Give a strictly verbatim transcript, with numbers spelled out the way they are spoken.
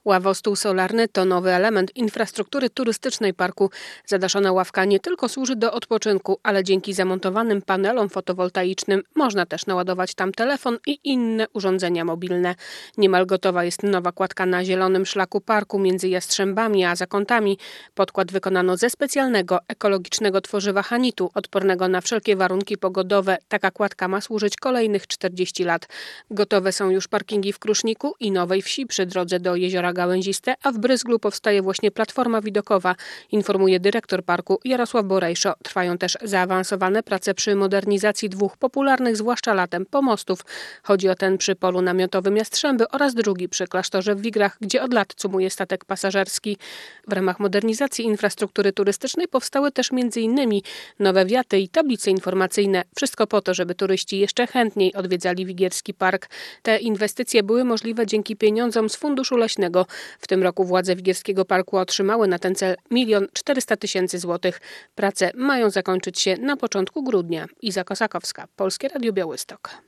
Ławostół solarny to nowy element infrastruktury turystycznej parku. Zadaszona ławka nie tylko służy do odpoczynku, ale dzięki zamontowanym panelom fotowoltaicznym można też naładować tam telefon i inne urządzenia mobilne. Niemal gotowa jest nowa kładka na zielonym szlaku parku między Jastrzębami a Zakątami. Podkład wykonano ze specjalnego, ekologicznego tworzywa hanitu, odpornego na wszelkie warunki pogodowe. Taka kładka ma służyć kolejnych czterdzieści lat. Gotowe są już parkingi w Kruszniku i Nowej Wsi przy drodze do Jeziora Gałęziste, a w Bryzglu powstaje właśnie platforma widokowa, informuje dyrektor parku Jarosław Borejszo. Trwają też zaawansowane prace przy modernizacji dwóch popularnych, zwłaszcza latem, pomostów. Chodzi o ten przy polu namiotowym Jastrzęby oraz drugi przy klasztorze w Wigrach, gdzie od lat cumuje statek pasażerski. W ramach modernizacji infrastruktury turystycznej powstały też między innymi nowe wiaty i tablice informacyjne. Wszystko po to, żeby turyści jeszcze chętniej odwiedzali Wigierski Park. Te inwestycje były możliwe dzięki pieniądzom z Funduszu Leśnego. W tym roku władze Wigierskiego Parku otrzymały na ten cel milion czterysta tysięcy złotych. Prace mają zakończyć się na początku grudnia. Iza Kosakowska, Polskie Radio Białystok.